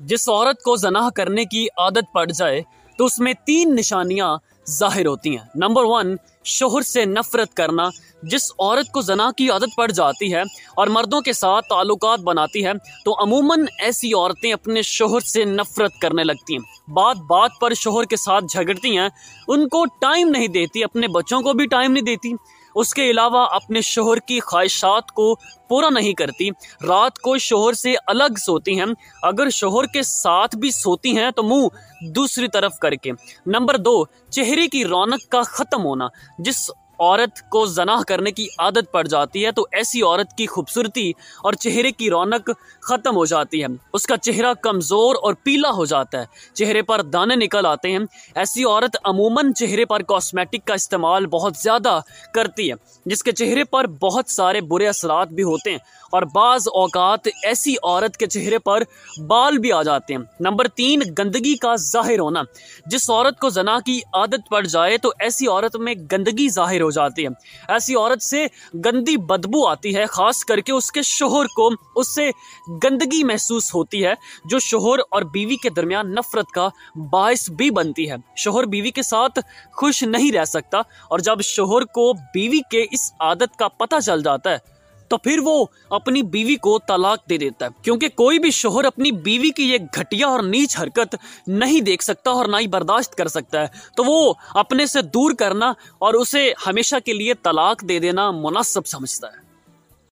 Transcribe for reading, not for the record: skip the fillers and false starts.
جس عورت کو زنا کرنے کی عادت پڑ جائے تو اس میں 3 نشانیاں ظاہر ہوتی ہیں۔ نمبر 1، شوہر سے نفرت کرنا۔ جس عورت کو زنا کی عادت پڑ جاتی ہے اور مردوں کے ساتھ تعلقات بناتی ہے تو عموماً ایسی عورتیں اپنے شوہر سے نفرت کرنے لگتی ہیں، بات بات پر شوہر کے ساتھ جھگڑتی ہیں، ان کو ٹائم نہیں دیتی، اپنے بچوں کو بھی ٹائم نہیں دیتی، اس کے علاوہ اپنے شوہر کی خواہشات کو پورا نہیں کرتی، رات کو شوہر سے الگ سوتی ہیں، اگر شوہر کے ساتھ بھی سوتی ہیں تو منہ دوسری طرف کر کے۔ نمبر 2، چہرے کی رونق کا ختم ہونا۔ جس عورت کو زنا کرنے کی عادت پڑ جاتی ہے تو ایسی عورت کی خوبصورتی اور چہرے کی رونق ختم ہو جاتی ہے، اس کا چہرہ کمزور اور پیلا ہو جاتا ہے، چہرے پر دانے نکل آتے ہیں۔ ایسی عورت عموماً چہرے پر کاسمیٹک کا استعمال بہت زیادہ کرتی ہے، جس کے چہرے پر بہت سارے برے اثرات بھی ہوتے ہیں، اور بعض اوقات ایسی عورت کے چہرے پر بال بھی آ جاتے ہیں۔ نمبر 3، گندگی کا ظاہر ہونا۔ جس عورت کو زنا کی عادت پڑ جائے تو ایسی عورت میں گندگی ظاہر ہو جاتی ہے، ایسی عورت سے گندی بدبو آتی ہے، خاص کر کے اس کے شوہر کو اس سے گندگی محسوس ہوتی ہے، جو شوہر اور بیوی کے درمیان نفرت کا باعث بھی بنتی ہے۔ شوہر بیوی کے ساتھ خوش نہیں رہ سکتا، اور جب شوہر کو بیوی کے اس عادت کا پتہ چل جاتا ہے تو پھر وہ اپنی بیوی کو طلاق دے دیتا ہے، کیونکہ کوئی بھی شوہر اپنی بیوی کی یہ گھٹیا اور نیچ حرکت نہیں دیکھ سکتا اور نہ ہی برداشت کر سکتا ہے، تو وہ اپنے سے دور کرنا اور اسے ہمیشہ کے لیے طلاق دے دینا مناسب سمجھتا ہے۔